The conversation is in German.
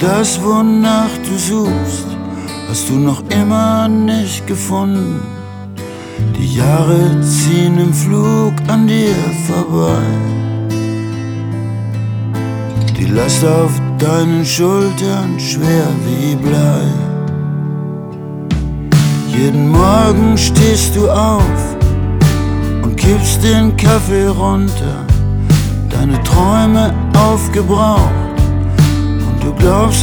Das, wonach du suchst, hast du noch immer nicht gefunden. Die Jahre ziehen im Flug an dir vorbei. Die Last auf deinen Schultern schwer wie Blei. Jeden Morgen stehst du auf und kippst den Kaffee runter. Deine Träume aufgebraucht und du glaubst